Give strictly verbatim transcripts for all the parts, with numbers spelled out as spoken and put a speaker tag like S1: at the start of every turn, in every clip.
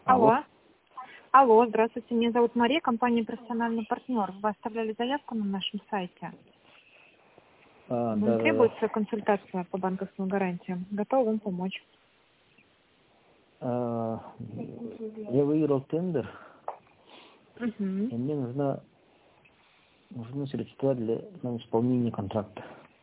S1: Алло.
S2: Алло. Алло, здравствуйте, меня зовут Мария, компания «Профессиональный партнер». Вы оставляли заявку на нашем сайте.
S1: А,
S2: Вам
S1: да, да,
S2: требуется консультация по банковским гарантиям. Готова вам помочь.
S1: да. А, я выиграл тендер,
S2: Угу.
S1: и мне нужна, нужны средства для на исполнения контракта.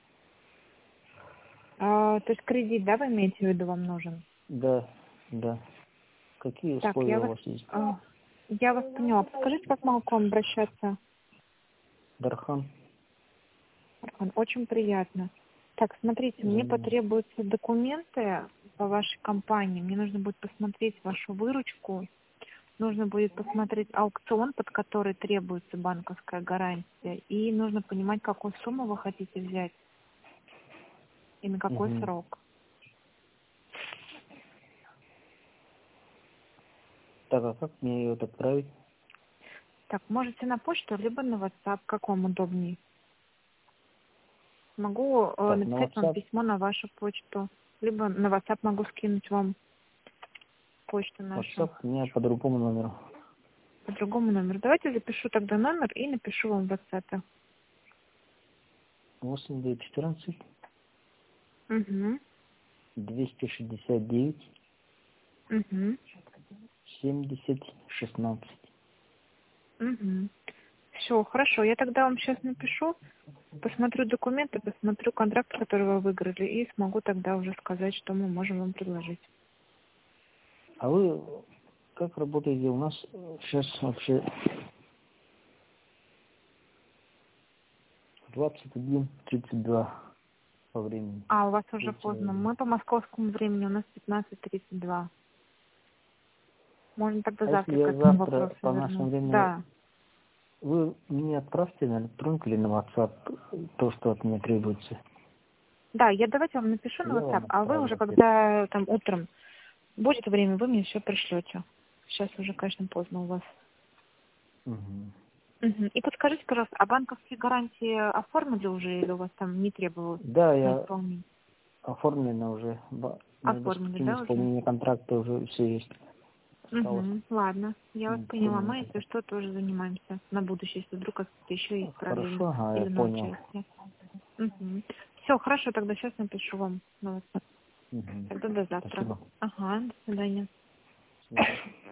S2: А, то есть кредит, да, вы имеете в виду, вам нужен?
S1: Да, да. Какие
S2: Так,
S1: условия
S2: я
S1: у
S2: вас,
S1: вас есть?
S2: а, я вас поняла. Подскажите, как могу к вам обращаться?
S1: Дархан?
S2: Архан, очень приятно. Так, смотрите, мне
S1: Взаимно.
S2: потребуются документы по вашей компании. Мне нужно будет посмотреть вашу выручку. Нужно будет посмотреть аукцион, под который требуется банковская гарантия. И нужно понимать, какую сумму вы хотите взять и на какой
S1: Угу.
S2: срок.
S1: Так, а как мне ее отправить?
S2: Так, можете на почту, либо на WhatsApp, как вам удобнее. Могу э,
S1: Так, на
S2: написать вам
S1: WhatsApp.
S2: письмо на вашу почту, либо на WhatsApp могу скинуть вам почту нашу.
S1: WhatsApp у меня по другому номеру.
S2: По другому номеру. Давайте запишу тогда номер и напишу вам в WhatsApp.
S1: восемь девять четырнадцать
S2: Угу.
S1: двести шестьдесят девять
S2: Угу.
S1: семьдесят шестнадцать.
S2: Угу. Все, хорошо. Я тогда вам сейчас напишу, посмотрю документы, посмотрю контракт, который вы выиграли, и смогу тогда уже сказать, что мы можем вам предложить.
S1: А вы как работаете? У нас сейчас вообще двадцать один тридцать два по времени.
S2: А, у вас уже
S1: Вечера.
S2: поздно. Мы по московскому времени, у нас пятнадцать тридцать два. Можно тогда
S1: А если
S2: завтра к
S1: я
S2: этому
S1: завтра
S2: вопросу
S1: по нашему
S2: вернуться.
S1: времени,
S2: Да.
S1: вы мне отправьте на электронку или на WhatsApp то, что от меня требуется.
S2: Да, я давайте вам напишу на
S1: Я
S2: WhatsApp,
S1: вам
S2: а вы
S1: отправлю
S2: уже
S1: ответ.
S2: когда там утром будет время, вы мне все пришлете. Сейчас уже, конечно, поздно у вас.
S1: Угу.
S2: Мгм. И подскажите, пожалуйста, а банковские гарантии оформили уже или у вас там не требовалось
S1: Да,
S2: на
S1: я
S2: исполнение?
S1: оформлена уже. ба- На
S2: Оформили,
S1: допустим,
S2: да, уже?
S1: исполнение контракта уже все есть. Осталось
S2: Угу. Ладно, я вас поняла.
S1: документы.
S2: Мы, если что, тоже занимаемся на будущее, если вдруг какие-то еще есть проблемы
S1: Хорошо, ага, я
S2: или на
S1: понял.
S2: участие. Угу. Все, хорошо, тогда сейчас напишу вам на WhatsApp.
S1: Угу.
S2: Тогда до завтра.
S1: Спасибо.
S2: Ага, до свидания.
S1: До свидания.